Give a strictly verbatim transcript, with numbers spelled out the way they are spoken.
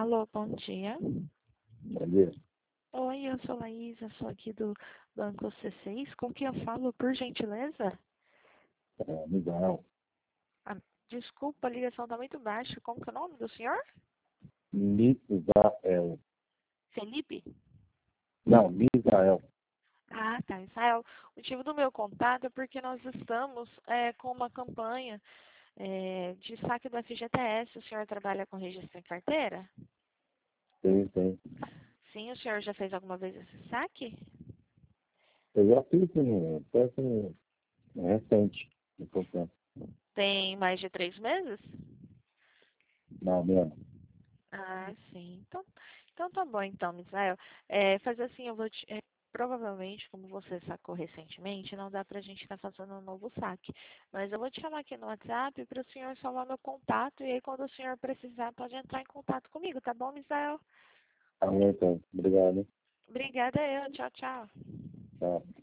Alô, bom dia. Bom dia. Oi, eu sou Laísa, sou aqui do Banco C seis. Com quem eu falo, por gentileza? É, Misael. Ah, desculpa, a ligação está muito baixa. Como que é o nome do senhor? Misael. Felipe? Não, Misael. Ah, tá, Israel. O motivo do meu contato é porque nós estamos é, com uma campanha é, de saque do F G T S. O senhor trabalha com registro em carteira? Tem, tem. Sim, o senhor já fez alguma vez esse saque? Eu já fiz um, até assim, recente, um pouco. Tem mais de três meses? Não, mesmo. Ah, sim. Então, então tá bom, então, Misael. É, fazer assim, eu vou te, é, provavelmente, como você sacou recentemente, não dá pra gente estar fazendo um novo saque. Mas eu vou te chamar aqui no WhatsApp para o senhor salvar meu contato e aí quando o senhor precisar pode entrar em contato comigo, tá bom, Misael? Tá bom, então. Obrigado. Obrigada eu. Tchau, tchau. Tchau.